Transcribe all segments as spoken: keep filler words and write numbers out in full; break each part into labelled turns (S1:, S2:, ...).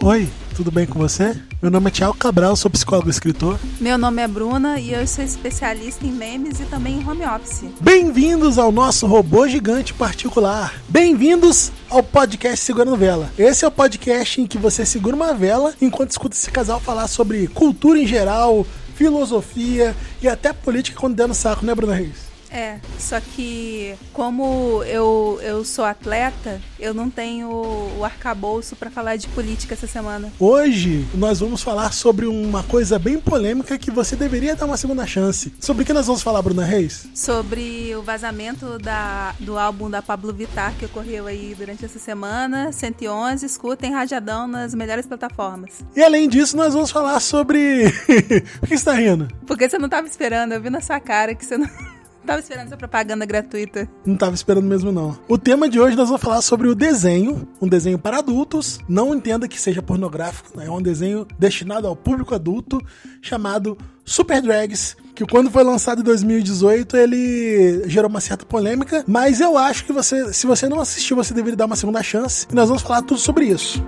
S1: Oi, tudo bem com você? Meu nome é Thiago Cabral, sou psicólogo e escritor.
S2: Meu nome é Bruna e eu sou especialista em memes e também em home office.
S1: Bem-vindos ao nosso robô gigante particular. Bem-vindos ao podcast Segurando Vela. Esse é o podcast em que você segura uma vela enquanto escuta esse casal falar sobre cultura em geral, filosofia e até política quando der no saco, né, Bruna Reis?
S2: É, só que como eu, eu sou atleta, eu não tenho o arcabouço pra falar de política essa semana.
S1: Hoje nós vamos falar sobre uma coisa bem polêmica que você deveria dar uma segunda chance. Sobre o que nós vamos falar, Bruna Reis?
S2: Sobre o vazamento da, do álbum da Pablo Vittar que ocorreu aí durante essa semana. cento e onze, escutem rajadão nas melhores plataformas.
S1: E além disso, nós vamos falar sobre... Por que você tá rindo?
S2: Porque você não tava esperando, eu vi na sua cara que você não... Tava esperando essa propaganda gratuita.
S1: Não tava esperando mesmo, não. O tema de hoje nós vamos falar sobre o desenho, um desenho para adultos. Não entenda que seja pornográfico, né? É um desenho destinado ao público adulto, chamado Super Drags, que quando foi lançado em dois mil e dezoito, ele gerou uma certa polêmica, mas eu acho que você, se você não assistiu, você deveria dar uma segunda chance, e nós vamos falar tudo sobre isso.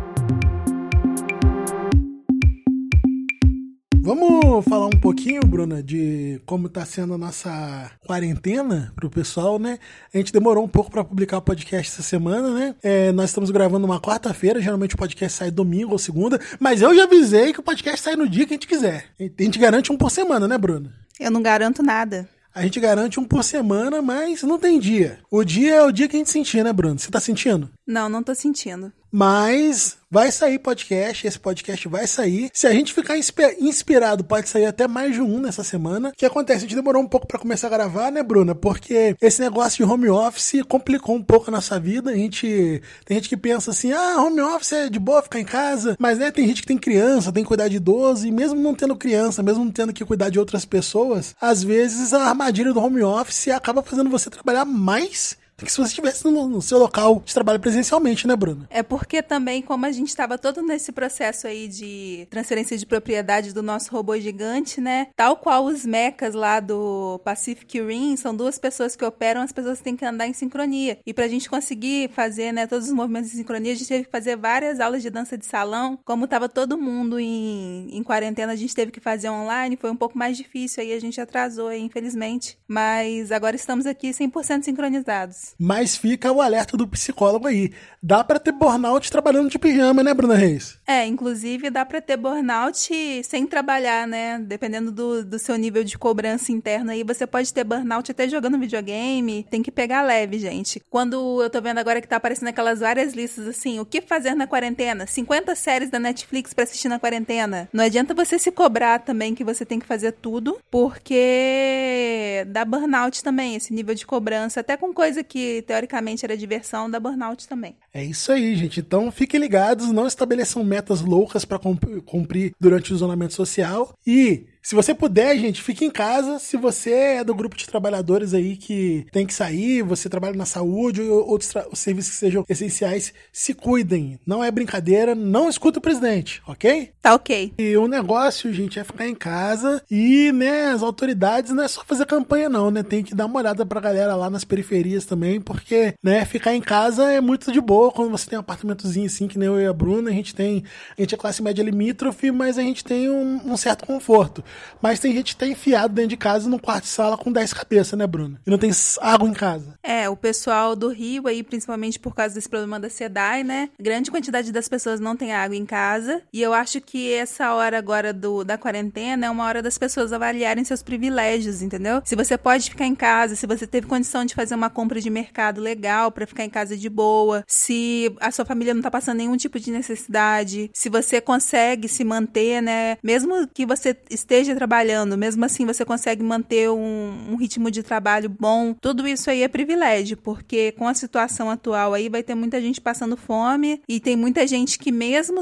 S1: Vamos falar um pouquinho, Bruna, de como tá sendo a nossa quarentena pro pessoal, né? A gente demorou um pouco pra publicar o podcast essa semana, né? É, nós estamos gravando uma quarta-feira, geralmente o podcast sai domingo ou segunda, mas eu já avisei que o podcast sai no dia que a gente quiser. A gente garante um por semana, né, Bruna?
S2: Eu não garanto nada.
S1: A gente garante um por semana, mas não tem dia. O dia é o dia que a gente sentir, né, Bruno? Você tá sentindo?
S2: Não, não tô sentindo.
S1: Mas vai sair podcast, esse podcast vai sair. Se a gente ficar inspirado, pode sair até mais de um nessa semana. O que acontece? A gente demorou um pouco pra começar a gravar, né, Bruna? Porque esse negócio de home office complicou um pouco a nossa vida. A gente tem gente que pensa assim, ah, home office é de boa ficar em casa. Mas, né, tem gente que tem criança, tem que cuidar de idoso. E mesmo não tendo criança, mesmo não tendo que cuidar de outras pessoas, às vezes a armadilha do home office acaba fazendo você trabalhar mais do que se você estivesse no, no seu local de trabalho presencialmente, né, Bruna?
S2: É porque também, como a gente estava todo nesse processo aí de transferência de propriedade do nosso robô gigante, né? Tal qual os mechas lá do Pacific Rim, são duas pessoas que operam, as pessoas têm que andar em sincronia. E pra gente conseguir fazer, né, todos os movimentos em sincronia, a gente teve que fazer várias aulas de dança de salão. Como tava todo mundo em, em quarentena, a gente teve que fazer online, foi um pouco mais difícil, aí a gente atrasou, aí, infelizmente. Mas agora estamos aqui cem por cento sincronizados.
S1: Mas fica o alerta do psicólogo aí. Dá pra ter burnout trabalhando de pijama, né, Bruna Reis?
S2: É, inclusive dá pra ter burnout sem trabalhar, né? Dependendo do, do seu nível de cobrança interna aí, você pode ter burnout até jogando videogame. Tem que pegar leve, gente. Quando eu tô vendo agora que tá aparecendo aquelas várias listas assim, o que fazer na quarentena? cinquenta séries da Netflix pra assistir na quarentena. Não adianta você se cobrar também que você tem que fazer tudo, porque dá burnout também, esse nível de cobrança, até com coisa que teoricamente era diversão, dá burnout também.
S1: É isso aí, gente. Então fiquem ligados, não estabeleçam metas loucas para cumprir durante o isolamento social. E se você puder, gente, fique em casa. Se você é do grupo de trabalhadores aí que tem que sair, você trabalha na saúde ou outros tra- serviços que sejam essenciais, se cuidem. Não é brincadeira, não escuta o presidente, ok?
S2: Tá ok.
S1: E o negócio, gente, é ficar em casa e, né, as autoridades não é só fazer campanha não, né? Tem que dar uma olhada pra galera lá nas periferias também, porque, né, ficar em casa é muito de boa quando você tem um apartamentozinho assim, que nem eu e a Bruna, a gente tem, a gente é classe média limítrofe, mas a gente tem um, um certo conforto. Mas tem gente que tá enfiado dentro de casa num quarto de sala com dez cabeças, né, Bruna? E não tem água em casa.
S2: É, o pessoal do Rio aí, principalmente por causa desse problema da SEDAI, né? Grande quantidade das pessoas não tem água em casa. E eu acho que essa hora agora do, da quarentena é uma hora das pessoas avaliarem seus privilégios, entendeu? Se você pode ficar em casa, se você teve condição de fazer uma compra de mercado legal pra ficar em casa de boa, se a sua família não tá passando nenhum tipo de necessidade, se você consegue se manter, né? Mesmo que você esteja trabalhando, mesmo assim você consegue manter um, um ritmo de trabalho bom, tudo isso aí é privilégio, porque com a situação atual aí vai ter muita gente passando fome e tem muita gente que mesmo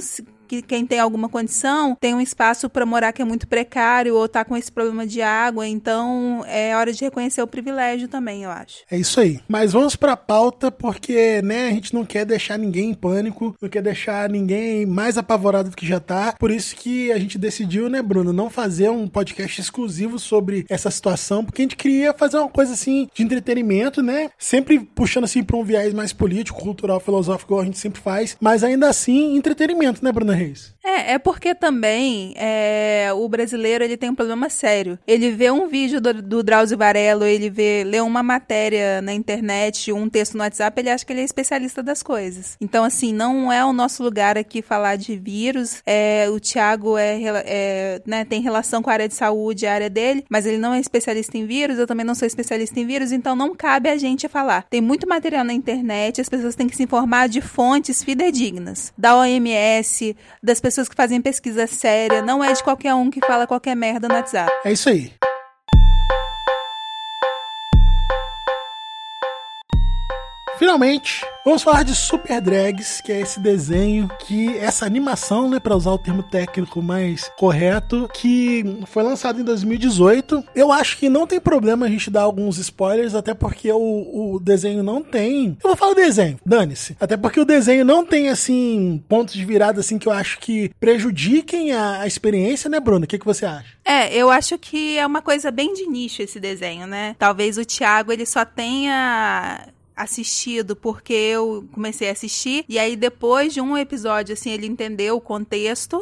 S2: que quem tem alguma condição tem um espaço para morar que é muito precário ou tá com esse problema de água, então é hora de reconhecer o privilégio também, eu acho.
S1: É isso aí. Mas vamos pra pauta, porque, né, a gente não quer deixar ninguém em pânico, não quer deixar ninguém mais apavorado do que já tá. Por isso que a gente decidiu, né, Bruno, não fazer um podcast exclusivo sobre essa situação, porque a gente queria fazer uma coisa, assim, de entretenimento, né? Sempre puxando, assim, pra um viés mais político, cultural, filosófico, igual a gente sempre faz, mas ainda assim, entretenimento, né, Bruna Reis?
S2: É, é porque também é, o brasileiro ele tem um problema sério. Ele vê um vídeo do, do Drauzio Varela, ele vê, lê uma matéria na internet, um texto no WhatsApp, ele acha que ele é especialista das coisas. Então, assim, não é o nosso lugar aqui falar de vírus. É, o Thiago é, é, né, tem relação com a área de saúde, a área dele, mas ele não é especialista em vírus, eu também não sou especialista em vírus, então não cabe a gente falar. Tem muito material na internet, as pessoas têm que se informar de fontes fidedignas, da O M S, das pessoas que fazem pesquisa séria, não é de qualquer um que fala qualquer merda no WhatsApp.
S1: É isso aí. Finalmente, vamos falar de Super Drags, que é esse desenho, que essa animação, né, para usar o termo técnico mais correto, que foi lançado em dois mil e dezoito. Eu acho que não tem problema a gente dar alguns spoilers, até porque o, o desenho não tem... Eu vou falar desenho, dane-se. Até porque o desenho não tem, assim, pontos de virada, assim, que eu acho que prejudiquem a, a experiência, né, Bruna? O que, que você acha?
S2: É, eu acho que é uma coisa bem de nicho esse desenho, né? Talvez o Thiago, ele só tenha... assistido porque eu comecei a assistir e aí depois de um episódio assim ele entendeu o contexto,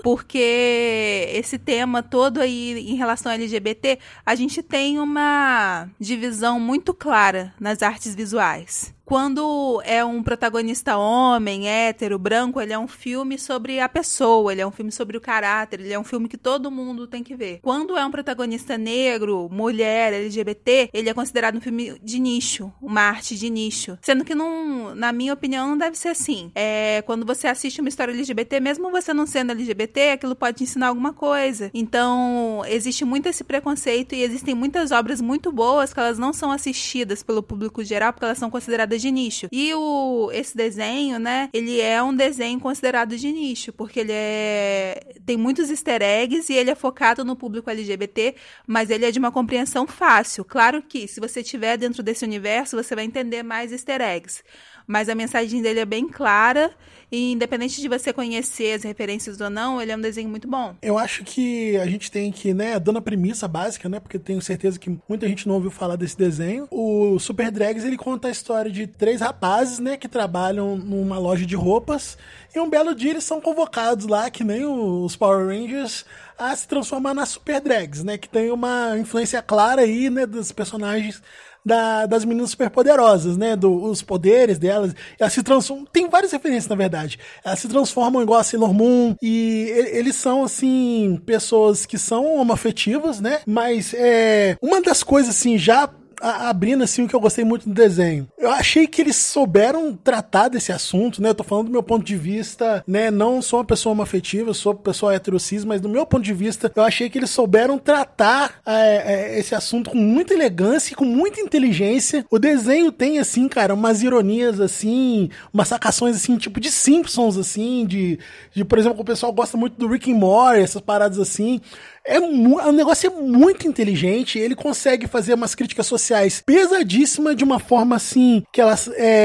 S2: porque esse tema todo aí em relação ao L G B T, a gente tem uma divisão muito clara nas artes visuais. Quando é um protagonista homem, hétero, branco, ele é um filme sobre a pessoa, ele é um filme sobre o caráter, ele é um filme que todo mundo tem que ver. Quando é um protagonista negro, mulher, L G B T, ele é considerado um filme de nicho, uma arte de nicho. Sendo que, não, na minha opinião, não deve ser assim. É, quando você assiste uma história L G B T, mesmo você não sendo L G B T, aquilo pode te ensinar alguma coisa. Então, existe muito esse preconceito e existem muitas obras muito boas que elas não são assistidas pelo público geral, porque elas são consideradas de nicho. E o, esse desenho, né, ele é um desenho considerado de nicho, porque ele é, tem muitos easter eggs e ele é focado no público L G B T, mas ele é de uma compreensão fácil. Claro que, se você estiver dentro desse universo, você vai entender mais easter eggs. Mas a mensagem dele é bem clara e, independente de você conhecer as referências ou não, ele é um desenho muito bom.
S1: Eu acho que a gente tem que, né, dando a premissa básica, né, porque tenho certeza que muita gente não ouviu falar desse desenho. O Super Drags, ele conta a história de três rapazes, né, que trabalham numa loja de roupas e um belo dia eles são convocados lá, que nem os Power Rangers, a se transformar nas Super Drags, né, que tem uma influência clara aí, né, dos personagens Da, das meninas superpoderosas, né? Do, os poderes delas. Elas se transformam. Tem várias referências, na verdade. Elas se transformam igual a Sailor Moon. E eles são, assim, pessoas que são homoafetivas, né? Mas é, uma das coisas, assim, já a, abrindo assim o que eu gostei muito do desenho. Eu achei que eles souberam tratar desse assunto, né? Eu tô falando do meu ponto de vista, né? Não sou uma pessoa homoafetiva, sou uma pessoa heterocis, mas do meu ponto de vista, eu achei que eles souberam tratar é, é, esse assunto com muita elegância e com muita inteligência. O desenho tem, assim, cara, umas ironias, assim, umas sacações, assim, tipo de Simpsons, assim, de, de por exemplo, o pessoal gosta muito do Rick and Morty, essas paradas assim. É mu- o negócio é muito inteligente, ele consegue fazer umas críticas sociais pesadíssimas de uma forma assim, que ela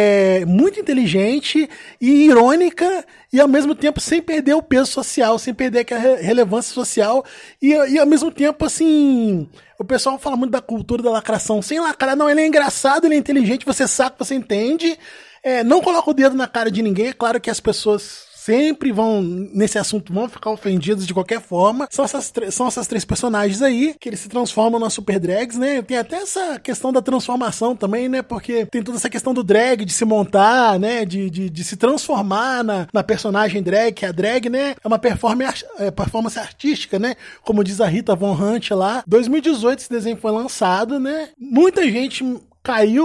S1: é muito inteligente e irônica, e ao mesmo tempo sem perder o peso social, sem perder aquela re- relevância social, e, e ao mesmo tempo assim, o pessoal fala muito da cultura da lacração, sem lacrar, não, ele é engraçado, ele é inteligente, você sabe, você entende, é, não coloca o dedo na cara de ninguém, é claro que as pessoas sempre vão, nesse assunto, vão ficar ofendidos de qualquer forma. São essas, são essas três personagens aí, que eles se transformam nas Super Drags, né? Tem até essa questão da transformação também, né? Porque tem toda essa questão do drag, de se montar, né? De, de, de se transformar na, na personagem drag, que a drag, né? É uma performance, é, performance artística, né? Como diz a Rita Von Hunt lá. dois mil e dezoito esse desenho foi lançado, né? Muita gente caiu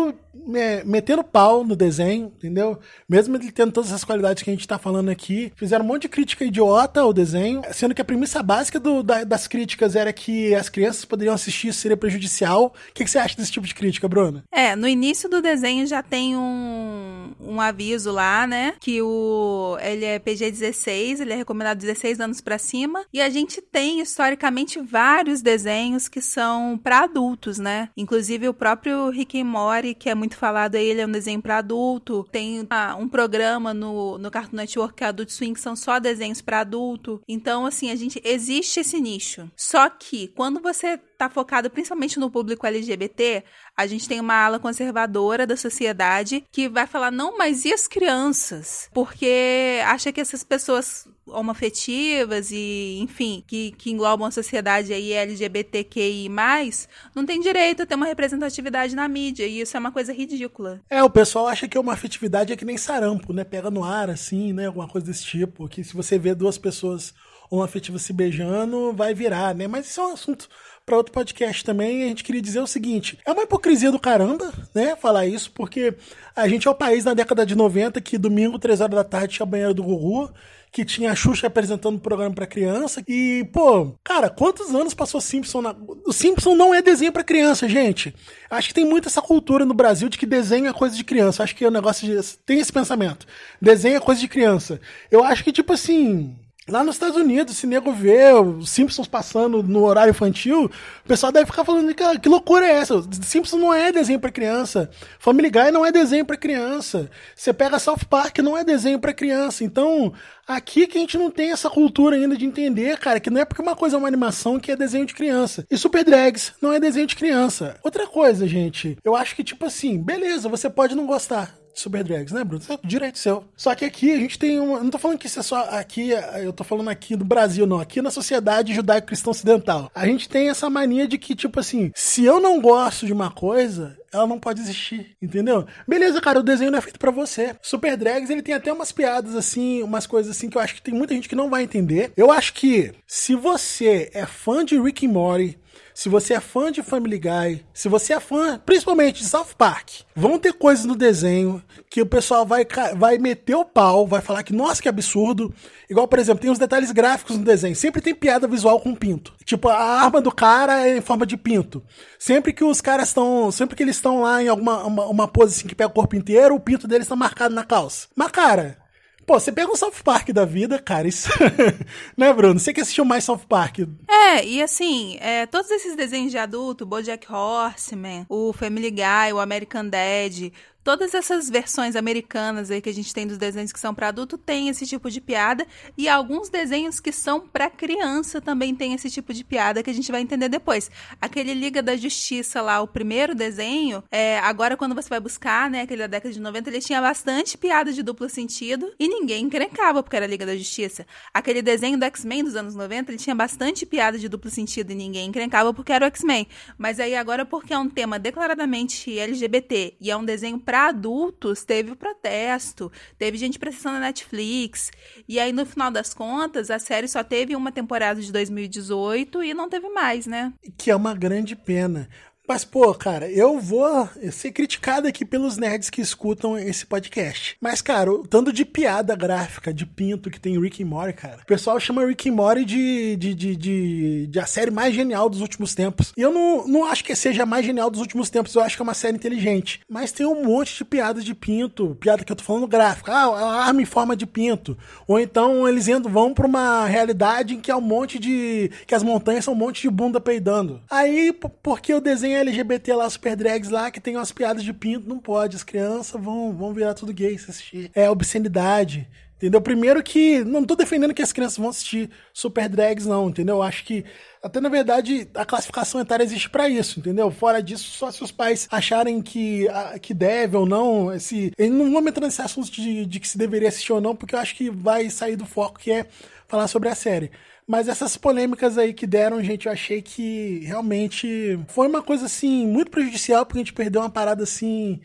S1: é, metendo pau no desenho, entendeu? Mesmo ele tendo todas essas qualidades que a gente tá falando aqui, fizeram um monte de crítica idiota ao desenho, sendo que a premissa básica do, da, das críticas era que as crianças poderiam assistir, isso seria prejudicial. O que, que você acha desse tipo de crítica, Bruna?
S2: É, no início do desenho já tem um, um aviso lá, né, que o, ele é P G dezesseis, ele é recomendado dezesseis anos pra cima, e a gente tem, historicamente, vários desenhos que são pra adultos, né? Inclusive o próprio Rick and Morty, que é muito falado aí, ele é um desenho pra adulto. Tem ah, um programa no, no Cartoon Network que é Adult Swim, que são só desenhos pra adulto. Então, assim, a gente existe esse nicho. Só que quando você tá focado principalmente no público L G B T, a gente tem uma ala conservadora da sociedade que vai falar, não, mas e as crianças? Porque acha que essas pessoas homoafetivas e, enfim, que, que englobam a sociedade aí L G B T Q I mais, não tem direito a ter uma representatividade na mídia, e isso é uma coisa ridícula.
S1: É, o pessoal acha que uma afetividade é que nem sarampo, né? Pega no ar, assim, né? Alguma coisa desse tipo, que se você vê duas pessoas homoafetivas se beijando, vai virar, né? Mas isso é um assunto para outro podcast também. A gente queria dizer o seguinte, é uma hipocrisia do caramba, né, falar isso, porque a gente é o país na década de noventa que domingo, três horas da tarde, tinha a banheira do Gugu, que tinha a Xuxa apresentando um programa pra criança, e, pô, cara, quantos anos passou Simpson na... O Simpson não é desenho pra criança, gente. Acho que tem muito essa cultura no Brasil de que desenho é coisa de criança. Acho que é um negócio de... Tem esse pensamento. Desenho é coisa de criança. Eu acho que, tipo assim... Lá nos Estados Unidos, se nego vê os Simpsons passando no horário infantil, o pessoal deve ficar falando, que, que loucura é essa? Simpsons não é desenho pra criança. Family Guy não é desenho pra criança. Você pega South Park, não é desenho pra criança. Então, aqui que a gente não tem essa cultura ainda de entender, cara, que não é porque uma coisa é uma animação que é desenho de criança. E Super Drags não é desenho de criança. Outra coisa, gente, eu acho que, tipo assim, beleza, você pode não gostar Super Drags, né, Bruno? É direito seu. Só que aqui a gente tem uma... Não tô falando que isso é só aqui, eu tô falando aqui do Brasil, não. Aqui na sociedade judaico-cristã ocidental. A gente tem essa mania de que, tipo assim, se eu não gosto de uma coisa, ela não pode existir, entendeu? Beleza, cara, o desenho não é feito pra você. Super Drags, ele tem até umas piadas, assim, umas coisas assim que eu acho que tem muita gente que não vai entender. Eu acho que se você é fã de Rick and Morty, se você é fã de Family Guy, se você é fã, principalmente de South Park, vão ter coisas no desenho que o pessoal vai, vai meter o pau, vai falar que, nossa, que absurdo. Igual, por exemplo, tem uns detalhes gráficos no desenho. Sempre tem piada visual com pinto. Tipo, a arma do cara é em forma de pinto. Sempre que os caras estão... Sempre que eles estão lá em alguma uma, uma pose assim que pega o corpo inteiro, o pinto deles está marcado na calça. Mas, cara... Pô, você pega um South Park da vida, cara, isso... né, Bruno? Você que assistiu mais South Park.
S2: É, e assim, é, todos esses desenhos de adulto, BoJack Horseman, o Family Guy, o American Dad... Todas essas versões americanas aí que a gente tem dos desenhos que são para adulto tem esse tipo de piada, e alguns desenhos que são para criança também tem esse tipo de piada que a gente vai entender depois. Aquele Liga da Justiça lá, o primeiro desenho, é, agora quando você vai buscar, né, aquele da década de noventa, ele tinha bastante piada de duplo sentido e ninguém encrencava porque era Liga da Justiça. Aquele desenho do X-Men dos anos noventa, ele tinha bastante piada de duplo sentido e ninguém encrencava porque era o X-Men. Mas aí agora, porque é um tema declaradamente L G B T e é um desenho pra para adultos, teve o protesto, teve gente processando na Netflix, e aí no final das contas, a série só teve uma temporada de dois mil e dezoito e não teve mais, né?
S1: Que é uma grande pena. Mas, pô, cara, eu vou ser criticado aqui pelos nerds que escutam esse podcast. Mas, cara, o tanto de piada gráfica, de pinto que tem Rick and Morty, cara. O pessoal chama Rick and Morty de, de, de, de, de a série mais genial dos últimos tempos. E eu não, não acho que seja a mais genial dos últimos tempos, eu acho que é uma série inteligente. Mas tem um monte de piadas de pinto, piada que eu tô falando gráfica. Ah, a arma em forma de pinto. Ou então eles entram, vão pra uma realidade em que é um monte de... que as montanhas são um monte de bunda peidando. Aí, porque o desenho L G B T lá, Super Drags lá, que tem umas piadas de pinto, não pode. As crianças vão, vão virar tudo gay se assistir. É obscenidade, entendeu? Primeiro que, não tô defendendo que as crianças vão assistir Super Drags, não, entendeu? Acho que, até na verdade, a classificação etária existe pra isso, entendeu? Fora disso, só se os pais acharem que, a, que deve ou não, esse... Eu não vou entrar nesse assunto de, de que se deveria assistir ou não, porque eu acho que vai sair do foco, que é falar sobre a série. Mas essas polêmicas aí que deram, gente, eu achei que realmente foi uma coisa, assim, muito prejudicial, porque a gente perdeu uma parada, assim,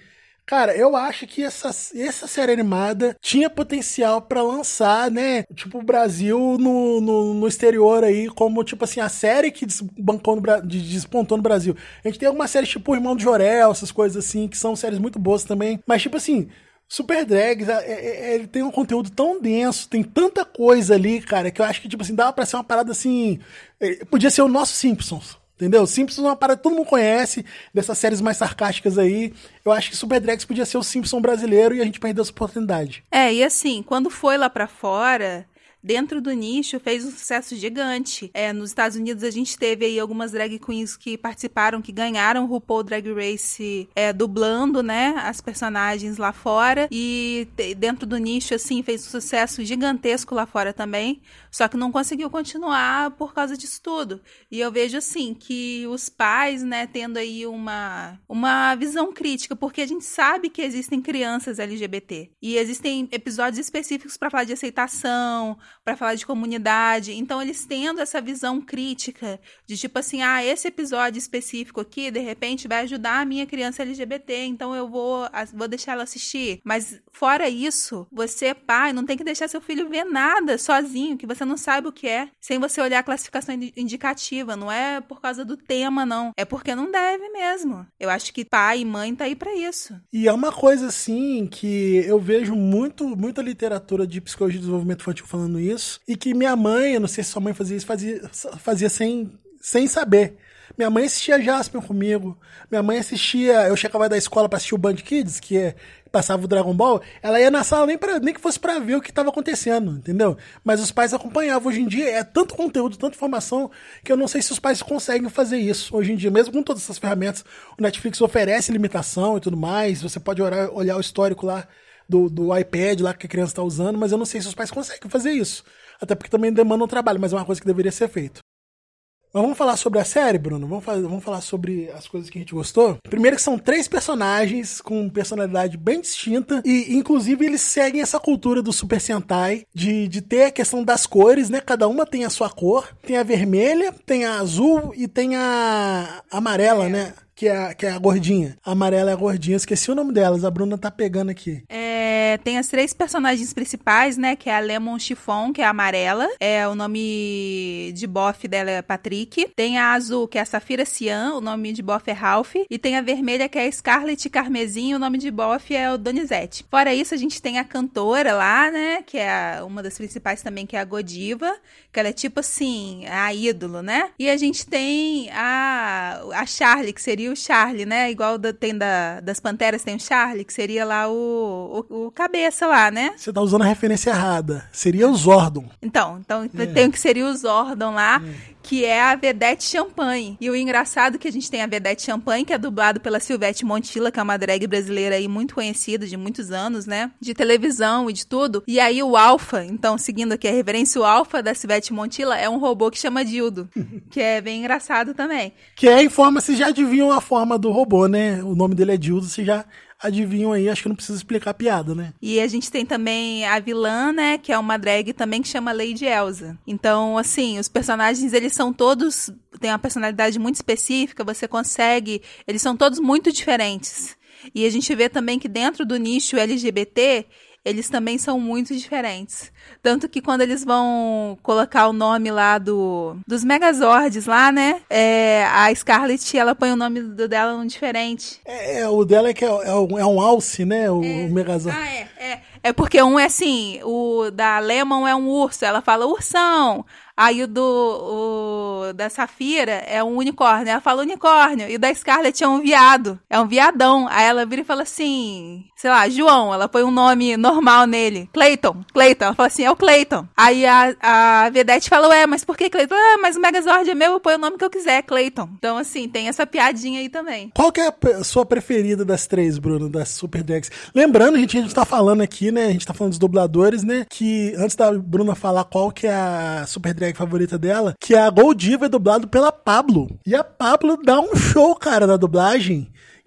S1: Cara, eu acho que essa, essa série animada tinha potencial pra lançar, né? Tipo, o Brasil no, no, no exterior aí, como, tipo assim, a série que desbancou no, despontou no Brasil. A gente tem algumas séries tipo O Irmão do Jorel, essas coisas assim, que são séries muito boas também. Mas, tipo assim, Super Drags, é, é, ele tem um conteúdo tão denso, tem tanta coisa ali, cara, que eu acho que, tipo assim, dava pra ser uma parada assim... É, podia ser o nosso Simpsons. Entendeu? Simpsons é uma parada que todo mundo conhece, dessas séries mais sarcásticas aí. Eu acho que Super Drags podia ser o Simpson brasileiro e a gente perdeu essa oportunidade.
S2: É, e assim, quando foi lá pra fora, dentro do nicho, fez um sucesso gigante. É, nos Estados Unidos a gente teve aí algumas drag queens que participaram, que ganharam o RuPaul Drag Race é, dublando, né, as personagens lá fora. E te, dentro do nicho, assim, fez um sucesso gigantesco lá fora também. Só que não conseguiu continuar por causa disso tudo. E eu vejo, assim, que os pais, né, tendo aí uma, uma visão crítica, porque a gente sabe que existem crianças L G B T. E existem episódios específicos para falar de aceitação, para falar de comunidade. Então, eles tendo essa visão crítica de tipo assim, ah, esse episódio específico aqui, de repente, vai ajudar a minha criança L G B T, então eu vou, vou deixar ela assistir. Mas, fora isso, você, pai, não tem que deixar seu filho ver nada sozinho, que você não sabe o que é, sem você olhar a classificação indicativa. Não é por causa do tema, não. É porque não deve mesmo. Eu acho que pai e mãe tá aí pra isso.
S1: E é uma coisa, assim, que eu vejo muito, muita literatura de psicologia e desenvolvimento infantil falando isso, e que minha mãe, eu não sei se sua mãe fazia isso, fazia, fazia sem, sem saber. Minha mãe assistia Jasper comigo. Minha mãe assistia... Eu chegava da escola pra assistir o Band Kids, que é, passava o Dragon Ball. Ela ia na sala nem, pra, nem que fosse pra ver o que estava acontecendo, entendeu? Mas os pais acompanhavam. Hoje em dia é tanto conteúdo, tanta informação, que eu não sei se os pais conseguem fazer isso. Hoje em dia, mesmo com todas essas ferramentas, o Netflix oferece limitação e tudo mais. Você pode olhar, olhar o histórico lá do, do iPad lá que a criança está usando, mas eu não sei se os pais conseguem fazer isso. Até porque também demanda um trabalho, mas é uma coisa que deveria ser feito. Mas vamos falar sobre a série, Bruno? Vamos, fazer, vamos falar sobre as coisas que a gente gostou? Primeiro que são três personagens com personalidade bem distinta e, inclusive, eles seguem essa cultura do Super Sentai de, de ter a questão das cores, né? Cada uma tem a sua cor. Tem a vermelha, tem a azul e tem a amarela, né? Que é, a, que é a gordinha. A amarela é a gordinha. Esqueci o nome delas. A Bruna tá pegando aqui.
S2: É, tem as três personagens principais, né? Que é a Lemon Chiffon, que é a amarela. É, o nome de bofe dela é Patrick. Tem a azul, que é a Safira Cian. O nome de bofe é Ralph. E tem a vermelha, que é a Scarlett Carmesim. O nome de bofe é o Donizete. Fora isso, a gente tem a cantora lá, né? Que é a, uma das principais também, que é a Godiva. Que ela é tipo assim, a ídolo, né? E a gente tem a, a Charlie, que seria o Charlie, né? Igual da, tem da, das Panteras, tem o Charlie, que seria lá o, o, o cabeça lá, né?
S1: Você tá usando a referência errada. Seria o Zordon.
S2: Então, então é. tem o que seria o Zordon lá, é. que é a Vedete Champagne. E o engraçado é que a gente tem a Vedete Champagne, que é dublado pela Silvete Montilla, que é uma drag brasileira aí muito conhecida, de muitos anos, né? De televisão e de tudo. E aí o Alpha, então, seguindo aqui a referência, o Alpha da Silvete Montilla é um robô que chama Dildo, que é bem engraçado também.
S1: Que é em forma, vocês já adivinham a forma do robô, né? O nome dele é Dildo, vocês já adivinham aí, acho que não precisa explicar a piada, né?
S2: E a gente tem também a vilã, né, que é uma drag também que chama Lady Elsa. Então, assim, os personagens, eles são todos, têm uma personalidade muito específica, você consegue, eles são todos muito diferentes. E a gente vê também que dentro do nicho L G B T, eles também são muito diferentes. Tanto que quando eles vão colocar o nome lá do, dos Megazords lá, né? É, a Scarlett, ela põe o nome do dela um diferente.
S1: É, é o dela é que é, é, um, é um alce, né? O,
S2: é.
S1: o Megazord.
S2: Ah, é, é. É porque um é assim, o da Lemon é um urso, ela fala ursão. Aí o, do, o da Safira é um unicórnio, ela fala unicórnio. E o da Scarlett é um viado, é um viadão. Aí ela vira e fala assim, sei lá, João, ela põe um nome normal nele. Clayton, Clayton, ela fala assim, é o Clayton. Aí a, a Vedete fala, ué, mas por que Clayton? Ah, mas o Megazord é meu, eu ponho o nome que eu quiser, Clayton. Então assim, tem essa piadinha aí também.
S1: Qual que é a sua preferida das três, Bruno, das Super Drags? Lembrando, gente, a gente tá falando aqui, né, a gente tá falando dos dubladores, né, que antes da Bruna falar qual que é a Super Drag favorita dela, que a Godiva é dublado pela Pablo. E a Pablo dá um show, cara, na dublagem,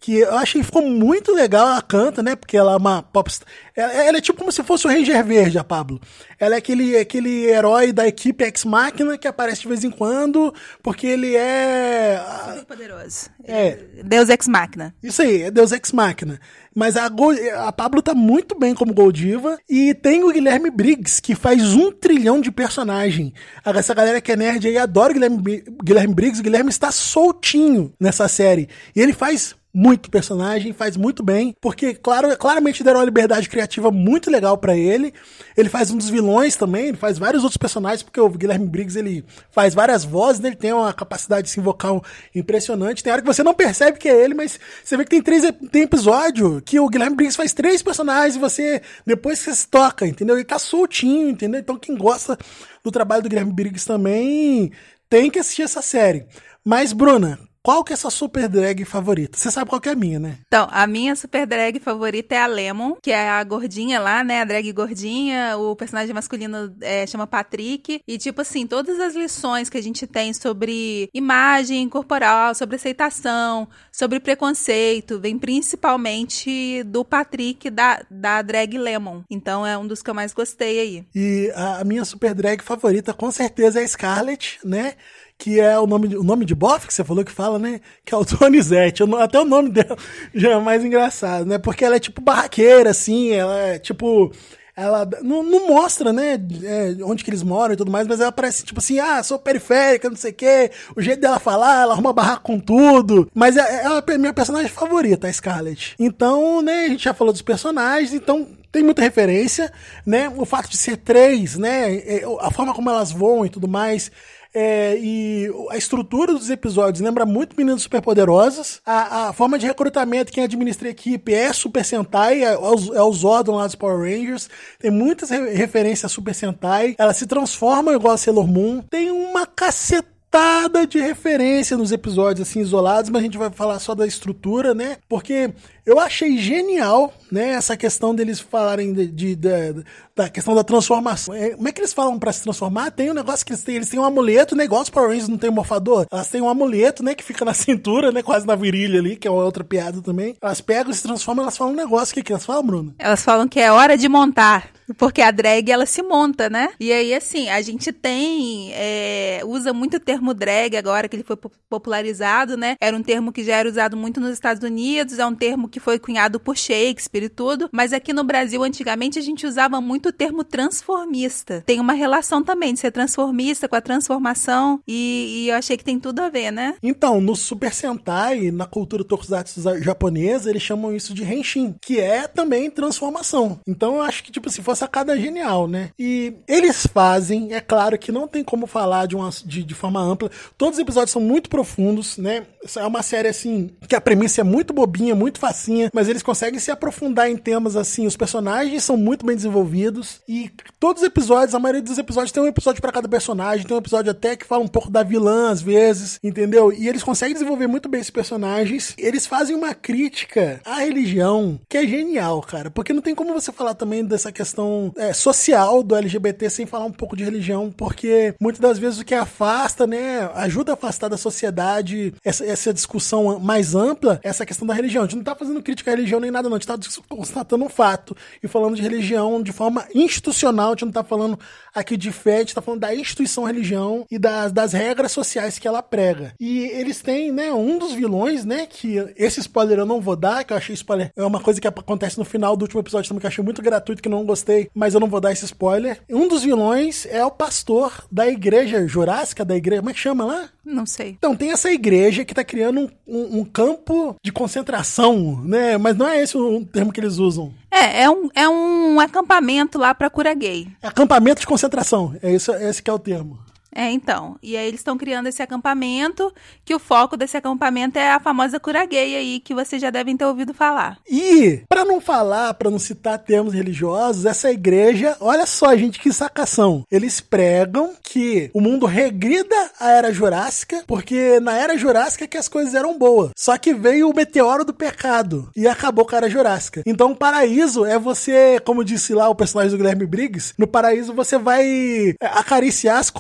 S1: que eu achei que ficou muito legal. Ela canta, né? Porque ela é uma popstar. Ela, ela é tipo como se fosse o Ranger Verde, a Pablo. Ela é aquele, aquele herói da equipe Ex Machina que aparece de vez em quando, porque ele é...
S2: Super poderoso.
S1: É.
S2: Deus Ex Machina.
S1: Isso aí, é Deus Ex Machina. Mas a, Gold, a Pablo tá muito bem como Goldiva. E tem o Guilherme Briggs, que faz um trilhão de personagem. Essa galera que é nerd aí adora o Guilherme, Guilherme Briggs. O Guilherme está soltinho nessa série. E ele faz muito personagem, faz muito bem, porque claro, claramente deram uma liberdade criativa muito legal pra ele. Ele faz um dos vilões também, ele faz vários outros personagens, porque o Guilherme Briggs, ele faz várias vozes, né? Ele tem uma capacidade assim, vocal impressionante. Tem hora que você não percebe que é ele, mas você vê que tem três tem episódio que o Guilherme Briggs faz três personagens e você, depois você se toca, entendeu? Ele tá soltinho, entendeu? Então quem gosta do trabalho do Guilherme Briggs também tem que assistir essa série. Mas, Bruna, qual que é a sua super drag favorita? Você sabe qual que é a minha, né?
S2: Então, a minha super drag favorita é a Lemon, que é a gordinha lá, né? A drag gordinha. O personagem masculino é, chama Patrick. E, tipo assim, todas as lições que a gente tem sobre imagem corporal, sobre aceitação, sobre preconceito, vem principalmente do Patrick da, da drag Lemon. Então, é um dos que eu mais gostei aí.
S1: E a, a minha super drag favorita, com certeza, é a Scarlett, né? Que é o nome, de, o nome de bofe que você falou que fala, né? Que é o Donizete. Até o nome dela já é mais engraçado, né? Porque ela é tipo barraqueira, assim, ela é tipo... Ela não, não mostra, né, é, onde que eles moram e tudo mais, mas ela parece tipo assim, ah, sou periférica, não sei o quê. O jeito dela falar, ela arruma barraco com tudo. Mas ela é a minha personagem favorita, a Scarlett. Então, né, a gente já falou dos personagens, então... Tem muita referência, né? O fato de ser três, né? A forma como elas voam e tudo mais. É, e a estrutura dos episódios lembra muito Meninas Superpoderosas. A, a forma de recrutamento, quem administra a equipe é Super Sentai, é, é o Zordon lá dos Power Rangers. Tem muitas re- referências a Super Sentai. Elas se transformam igual a Sailor Moon. Tem uma cacetada de referência nos episódios assim isolados, mas a gente vai falar só da estrutura, né? Porque eu achei genial, né, essa questão deles falarem de, de, de, da questão da transformação. É, como é que eles falam pra se transformar? Tem um negócio que eles têm, eles têm um amuleto, né, igual os Power Rangers não tem um morfador. Elas têm um amuleto, né, que fica na cintura, né, quase na virilha ali, que é uma outra piada também. Elas pegam e se transformam, elas falam um negócio. O que que elas falam, Bruno?
S2: Elas falam que é hora de montar. Porque a drag, ela se monta, né? E aí, assim, a gente tem... É, usa muito o termo drag agora, que ele foi popularizado, né? Era um termo que já era usado muito nos Estados Unidos, é um termo que foi cunhado por Shakespeare e tudo. Mas aqui no Brasil, antigamente, a gente usava muito o termo transformista. Tem uma relação também de ser transformista com a transformação. E, e eu achei que tem tudo a ver, né?
S1: Então, no Super Sentai, na cultura tokusatsu japonesa, eles chamam isso de Henshin, que é também transformação. Então, eu acho que, tipo, se fosse sacada genial, né? E eles fazem, é claro que não tem como falar de, uma, de, de forma ampla. Todos os episódios são muito profundos, né? É uma série, assim, que a premissa é muito bobinha, muito facinha, mas eles conseguem se aprofundar em temas, assim, os personagens são muito bem desenvolvidos e todos os episódios, a maioria dos episódios tem um episódio pra cada personagem, tem um episódio até que fala um pouco da vilã, às vezes, entendeu? E eles conseguem desenvolver muito bem esses personagens. Eles fazem uma crítica à religião que é genial, cara, porque não tem como você falar também dessa questão É, social do L G B T sem falar um pouco de religião, porque muitas das vezes o que afasta, né, ajuda a afastar da sociedade essa, essa discussão mais ampla, essa questão da religião. A gente não tá fazendo crítica à religião nem nada não, a gente tá constatando um fato e falando de religião de forma institucional, a gente não tá falando aqui de fé, a gente tá falando da instituição religião e das, das regras sociais que ela prega. E eles têm, né, um dos vilões, né, que esse spoiler eu não vou dar, que eu achei spoiler, é uma coisa que acontece no final do último episódio também, que eu achei muito gratuito, que não gostei, mas eu não vou dar esse spoiler. Um dos vilões é o pastor da igreja jurássica, da igreja, como é que chama lá?
S2: Não sei.
S1: Então, tem essa igreja que tá criando um, um, um campo de concentração, né? Mas não é esse o termo que eles usam.
S2: É, é um, é um acampamento lá pra cura gay.
S1: Acampamento de concentração, é isso, esse que é o termo.
S2: É, então. E aí eles estão criando esse acampamento, que o foco desse acampamento é a famosa cura gay aí, que vocês já devem ter ouvido falar.
S1: E, pra não falar, pra não citar termos religiosos, essa igreja, olha só, gente, que sacação. Eles pregam que o mundo regrida a Era Jurássica, porque na Era Jurássica que as coisas eram boas. Só que veio o meteoro do pecado e acabou com a Era Jurássica. Então o paraíso é você, como disse lá o personagem do Guilherme Briggs, no paraíso você vai acariciar as costas de um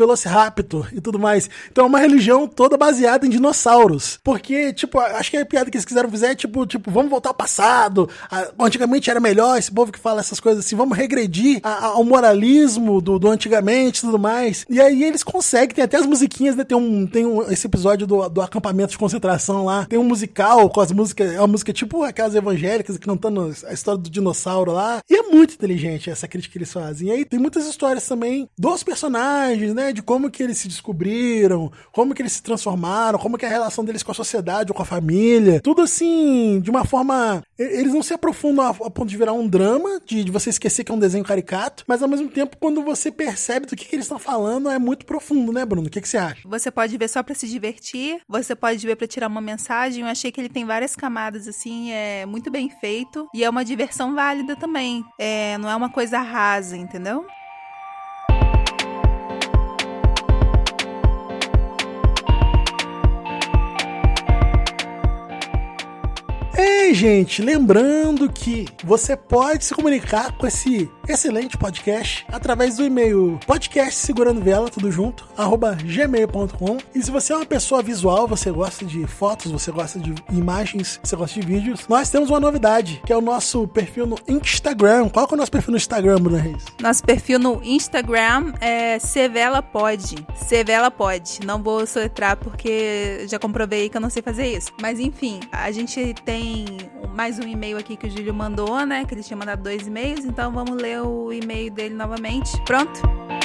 S1: Velociraptor e tudo mais. Então é uma religião toda baseada em dinossauros. Porque, tipo, acho que a piada que eles quiseram fazer é tipo, tipo, vamos voltar ao passado. Antigamente era melhor, esse povo que fala essas coisas assim, vamos regredir ao moralismo do, do antigamente e tudo mais. E aí eles conseguem, tem até as musiquinhas, né? Tem, um, tem um, esse episódio do, do acampamento de concentração lá, tem um musical com as músicas, é uma música tipo aquelas evangélicas que não estão a história do dinossauro lá. E é muito inteligente essa crítica que eles fazem. E aí tem muitas histórias também dos personagens, né? De como que eles se descobriram, como que eles se transformaram, como que é a relação deles com a sociedade ou com a família. Tudo assim, de uma forma... Eles não se aprofundam a, a ponto de virar um drama, de, de você esquecer que é um desenho caricato, mas ao mesmo tempo, quando você percebe do que, que eles estão falando, é muito profundo, né, Bruno? O que, que você acha?
S2: Você pode ver só pra se divertir, você pode ver pra tirar uma mensagem. Eu achei que ele tem várias camadas, assim, é muito bem feito. E é uma diversão válida também. É, não é uma coisa rasa, entendeu?
S1: Ei, gente, lembrando que você pode se comunicar com esse excelente podcast através do e-mail podcast segurando vela, tudo junto, arroba gmail ponto com. E se você é uma pessoa visual, você gosta de fotos, você gosta de imagens, você gosta de vídeos, nós temos uma novidade, que é o nosso perfil no Instagram. Qual que é o nosso perfil no Instagram, Bruna Reis?
S2: Nosso perfil no Instagram é CVelaPod. CVelaPod. Não vou soletrar porque já comprovei que eu não sei fazer isso. Mas enfim, a gente tem mais um e-mail aqui que o Júlio mandou, né? Que ele tinha mandado dois e-mails, então vamos ler o e-mail dele novamente. Pronto?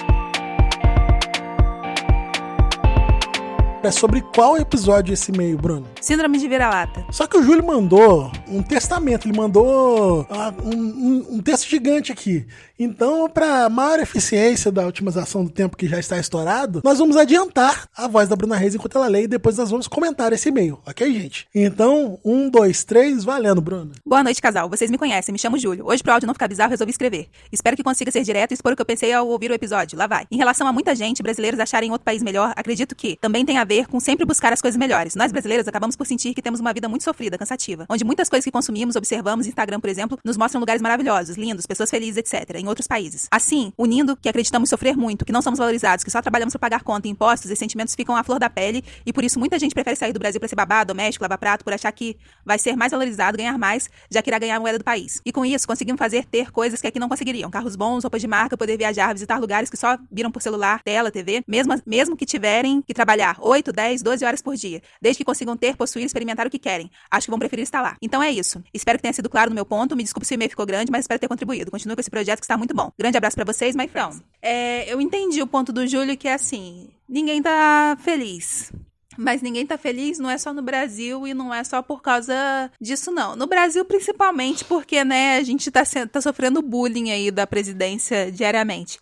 S1: É sobre qual episódio esse e-mail, Bruno?
S2: Síndrome de vira-lata.
S1: Só que o Júlio mandou um testamento, ele mandou uh, um, um, um texto gigante aqui. Então, para maior eficiência da otimização do tempo que já está estourado, nós vamos adiantar a voz da Bruna Reis enquanto ela lê e depois nós vamos comentar esse e-mail, ok, gente? Então, um, dois, três, valendo, Bruna.
S2: Boa noite, casal. Vocês me conhecem, me chamo Júlio. Hoje, pro áudio não ficar bizarro, resolvi escrever. Espero que consiga ser direto e expor o que eu pensei ao ouvir o episódio. Lá vai. Em relação a muita gente, brasileiros acharem outro país melhor, acredito que também tem a ver com sempre buscar as coisas melhores. Nós, brasileiros, acabamos por sentir que temos uma vida muito sofrida, cansativa, onde muitas coisas que consumimos, observamos, Instagram, por exemplo, nos mostram lugares maravilhosos, lindos, pessoas felizes, etcétera, em outros países. Assim, unindo que acreditamos sofrer muito, que não somos valorizados, que só trabalhamos para pagar conta e impostos, esses sentimentos ficam à flor da pele e por isso muita gente prefere sair do Brasil para ser babá, doméstico, lavar prato, por achar que vai ser mais valorizado, ganhar mais, já que irá ganhar a moeda do país. E com isso, conseguimos fazer ter coisas que aqui não conseguiriam. Carros bons, roupas de marca, poder viajar, visitar lugares que só viram por celular, tela, T V, mesmo, mesmo que tiverem que trabalhar oito, dez, doze horas por dia, desde que consigam ter, possuir, experimentar o que querem. Acho que vão preferir estar lá. Então é isso. Espero que tenha sido claro no meu ponto. Me desculpe se o e-mail ficou grande, mas espero ter contribuído. Continue com esse projeto que está muito bom. Grande abraço pra vocês, my friends. É, eu entendi o ponto do Júlio, que é assim, ninguém tá feliz. Mas ninguém tá feliz, não é só no Brasil e não é só por causa disso, não. No Brasil, principalmente, porque, né, a gente tá, tá sofrendo bullying aí da presidência diariamente.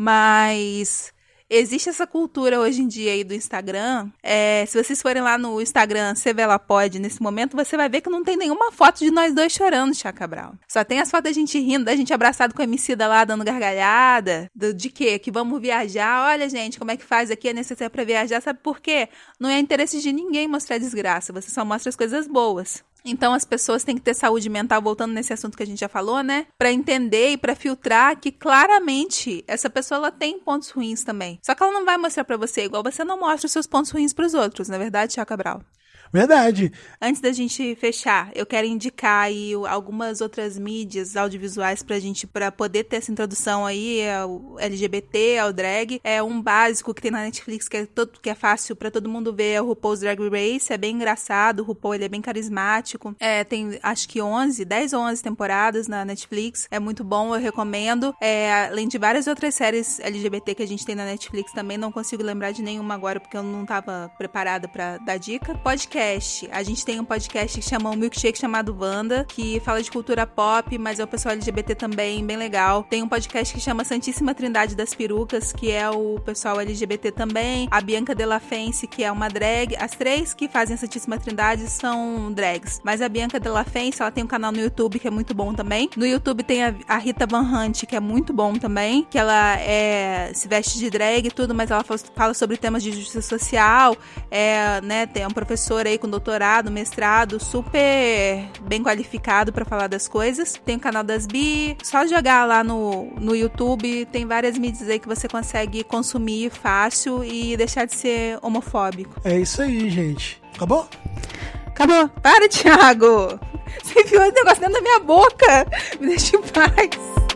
S2: Mas... existe essa cultura hoje em dia aí do Instagram. É, se vocês forem lá no Instagram CVelaPod nesse momento, você vai ver que não tem nenhuma foto de nós dois chorando, Chá Cabral. Só tem as fotos da gente rindo, da gente abraçado com a Emicida lá, dando gargalhada. Do, de quê? Que vamos viajar. Olha, gente, como é que faz aqui, é necessário pra viajar. Sabe por quê? Não é interesse de ninguém mostrar desgraça. Você só mostra as coisas boas. Então as pessoas têm que ter saúde mental, voltando nesse assunto que a gente já falou, né? Pra entender e pra filtrar que claramente essa pessoa ela tem pontos ruins também. Só que ela não vai mostrar pra você igual você não mostra os seus pontos ruins pros outros, não é verdade, Chá Cabral?
S1: Verdade.
S2: Antes da gente fechar, eu quero indicar aí algumas outras mídias audiovisuais pra gente, pra poder ter essa introdução aí ao L G B T, ao drag. É um básico que tem na Netflix que é, todo, que é fácil pra todo mundo ver, é o RuPaul's Drag Race. É bem engraçado, o RuPaul ele é bem carismático. É, tem acho que onze, dez ou onze temporadas na Netflix. É muito bom, eu recomendo. É, além de várias outras séries L G B T que a gente tem na Netflix também, não consigo lembrar de nenhuma agora porque eu não tava preparada pra dar dica. Podcast. A gente tem um podcast que chama um Milkshake chamado Wanda, que fala de cultura pop, mas é o pessoal L G B T também, bem legal. Tem um podcast que chama Santíssima Trindade das Perucas, que é o pessoal L G B T também. A Bianca Della Fence, que é uma drag. As três que fazem a Santíssima Trindade são drags. Mas a Bianca Della Fence, ela tem um canal no YouTube que é muito bom também. No YouTube tem a, a Rita Van Hunt, que é muito bom também, que ela é, se veste de drag e tudo, mas ela fala sobre temas de justiça social. É, né, tem um professor aí com doutorado, mestrado, super bem qualificado pra falar das coisas. Tem o canal das Bi, só jogar lá no, no YouTube, tem várias mídias aí que você consegue consumir fácil e deixar de ser homofóbico.
S1: É isso aí, gente. Acabou?
S2: Acabou. Para, Thiago! Você enfiou esse negócio dentro da minha boca! Me deixa em paz!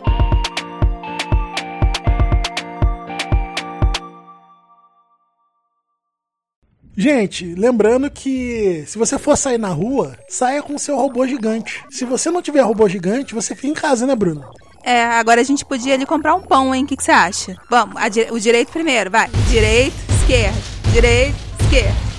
S1: Gente, lembrando que se você for sair na rua, saia com o seu robô gigante. Se você não tiver robô gigante, você fica em casa, né, Bruno?
S2: É, agora a gente podia ali comprar um pão, hein? O que, que você acha? Vamos, a, o direito primeiro, vai. Direito, esquerda. Direito, esquerda.